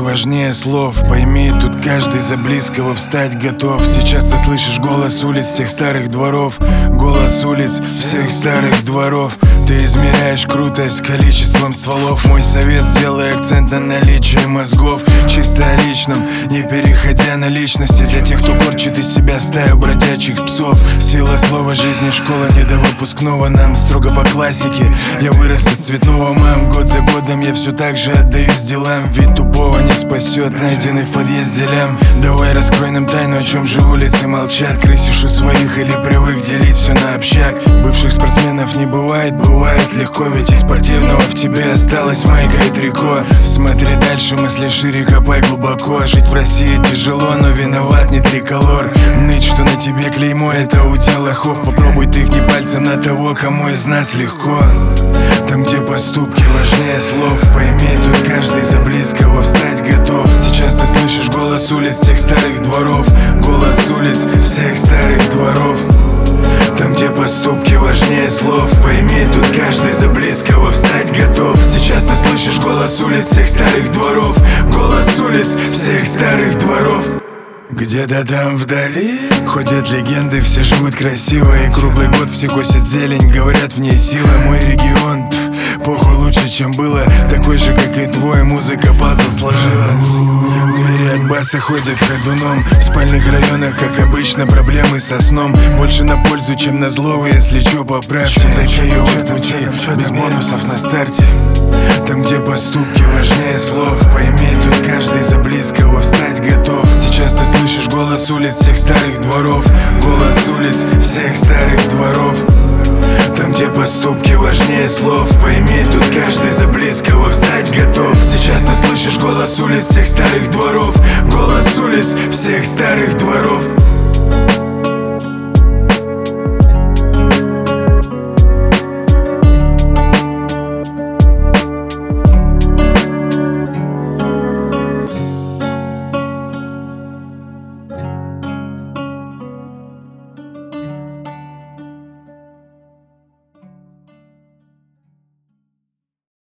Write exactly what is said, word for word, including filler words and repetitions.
важнее слов. Пойми, тут каждый за близкого встать готов. Сейчас ты слышишь голос улиц всех старых дворов. Голос улиц всех старых дворов. Ты измеряешь крутость количеством стволов. Мой совет: сделай акцент на наличии мозгов. Чисто о личном, не переходя на личности. Для тех, кто корчит из себя стаю бродячих псов. Сила слова, жизни, школа не до выпускного. Нам строго по классике. Я вырос из цветного, мам. Год за годом я все так же отдаюсь делам. Ведь тупого не спасет найденный в подъезде лям. Давай раскрой нам тайну, о чем же улицы молчат. Крысишь у своих или привык делить все на общак. Бывших спортсменов не бывает, бывает легко. Ведь из спортивного в тебе осталась майка и трико. Смотри дальше, мысли шире, копай глубоко. Жить в России тяжело, но виноват не триколор. Ныть, что на тебе клеймо, это удел лохов. Попробуй тыкни пальцем на того, кому из нас легко. Там, где поступки важнее слов. Пойми, тут каждый за близкого встать готов. Сейчас ты слышишь голос улиц всех старых дворов. Голос улиц всех старых дворов. Там, где поступки важнее слов. Пойми, тут каждый за близкого встать готов. Сейчас ты слышишь голос улиц всех старых дворов. Голос улиц всех старых дворов. Где-то там вдали ходят легенды, все живут красиво. И круглый год все косят зелень, говорят, в ней сила. Мой регион, похуй, лучше, чем было. Такой же, как и твой, музыка пазл сложила. Двери от баса ходят ходуном. В спальных районах, как обычно, проблемы со сном. Больше на пользу, чем на зло, вы, если чё, поправьте. Такие вот пути, без бонусов на старте. Там, где поступки важнее слов. Пойми, тут каждый за близкого встать готов. Сейчас ты слышишь голос улиц всех старых дворов. Голос улиц всех старых дворов. Там, где поступки важнее слов. Пойми, тут каждый за близкого встать готов. Сейчас ты слышишь голос улиц всех старых дворов. Голос улиц всех старых дворов.